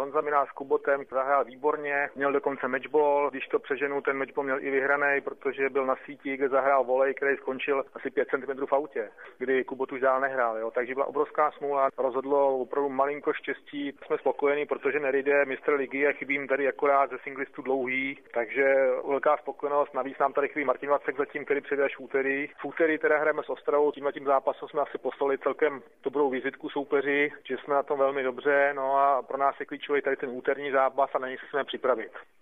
Honza Minář s Kubotem zahrál výborně, měl dokonce matchball, když to přeženu, ten matchball měl i vyhraný, protože byl na síti, kde zahrál volej, který skončil asi 5 cm v autě, kdy Kubot už dál nehrál, jo. Takže byla obrovská smůla, rozhodlo opravdu malinko štěstí. Jsme spokojení, protože Neride mistr ligy a chybí jim tady akorát ze singlistů Dlouhý, takže velká spokojenost. Navíc nám tady chybí Martin Vacek zatím, který přijde až v úterý. V úterý teda hrajeme s Ostravou, tímhletím zápasem jsme asi poslali celkem dobrou vizitku soupeři, že jsme na tom velmi dobře, no a pro nás je klíčový tady ten úterní zápas a na něj se chceme připravit.